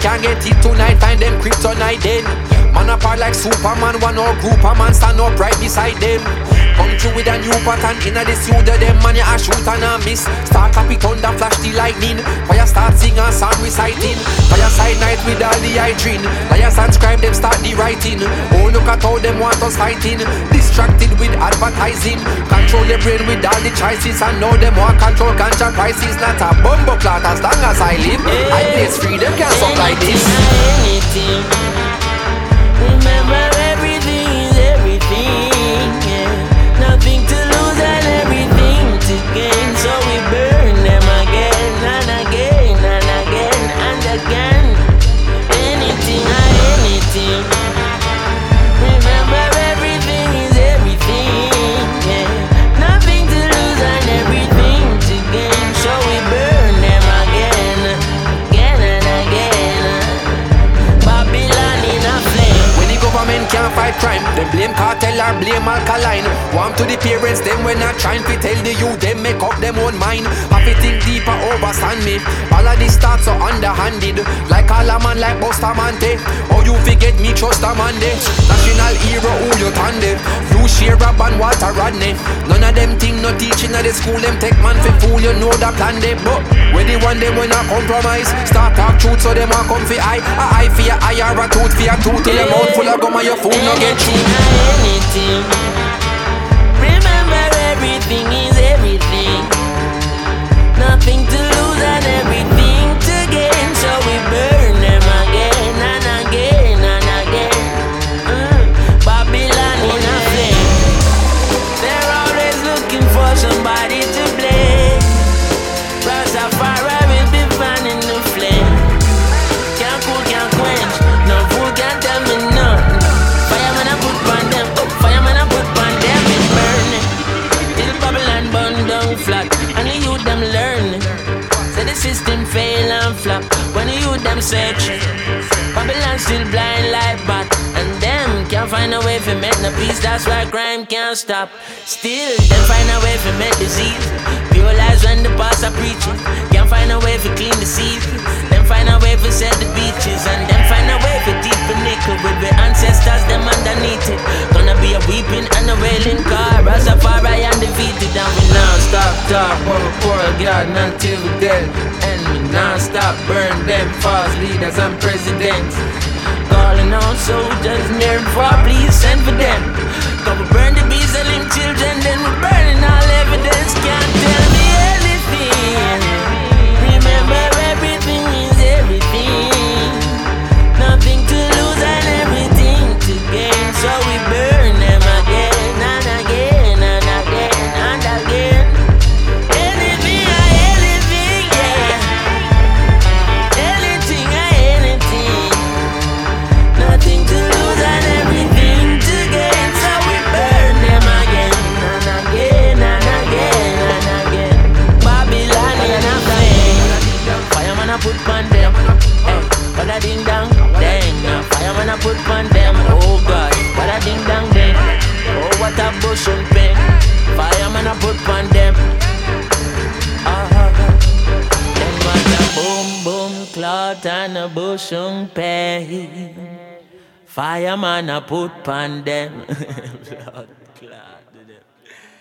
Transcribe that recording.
can't get it tonight, find them kryptonite then. Man apart like Superman, one or group a man stand up right beside them. Come through with a new pattern inna the studio, them man you a shoot and a miss. Start up it thunder, flash the lightning. Fire start sing and song reciting. Fireside night with all the hydrant. Liars and scribe them start the writing. Oh look at how them want us fighting. Distracted with advertising. Control the brain with all the choices. And now them want control ganja crisis. Not a bumbo clot as long as I live. I place freedom can't stop like this. Anything. Remember everything is everything, yeah. Nothing to lose and everything to gain. So we burn them again and again and again and again. Anything or anything. Remember everything is everything, yeah. Nothing to lose and everything to gain. So we burn them again, again and again. Babylon in a flame. When the government can't fight crime, them blame cartel or blame alkaline. Warm to the parents, them when not trying to tell the youth, them make up them own mind. Have to think deeper, overstand me. All of this starts so underhanded. Like all a man like Bustamante. Or you forget me, trust a man de. National hero, who you tande. You share up and Walter Rodney. None of them thing no teaching at the school, them take man for fool, you know the plan they. But when they want them when I compromise, start talk truth so them want come for eye. A eye for your eye or a tooth for your tooth. Till them mouth full of gum and your food no get through. Anything. Remember everything is everything. Nothing to lose and everything to gain. So we burn them again and again and again. Babylon in a flame. They're always looking for somebody to blame. Rastafari will be fanning the flame. Can't cool, can't quench. No fool can't tell me nothing. Fireman I put on them. Fireman I put on them. It burning. Till Babylon burn down flat. And the youth them learn. Say the system fail and flop. When the youth them search, Babylon still blind like bat. And them can't find a way to make no peace. That's why crime can't stop. Still, them find a way to make disease. Pure lies when the pastor preaching. Can't find a way to clean the seas. Them find a way to set the beaches. And them find a way to deep the nickel. With the ancestors, them underneath it. Gonna be a weeping and a wailing car. Rastafari undefeated. And we non-stop talk about poor God until we dead. And we non-stop burn them false leaders and presidents. Calling out soldiers near and far, please send for them. Cause we burn the bees and them children, then we burning all evidence. Can't tell me anything. Remember everything is everything. Nothing to lose and everything to gain. So we burn them again and again and again and again. Anything or anything, yeah. Anything or anything. Nothing to lose and everything to gain. So we burn them again and again and again and again. Babylon in a flame. Fireman I put on them. Hey, what a ding dong, dang. Fireman I put on them. Oh God, what a ding dong, dang. Oh what a bush and pain. Fireman I put on them. Then what a boom boom clot and a bush and pain. Fireman I put on them. Blood clot.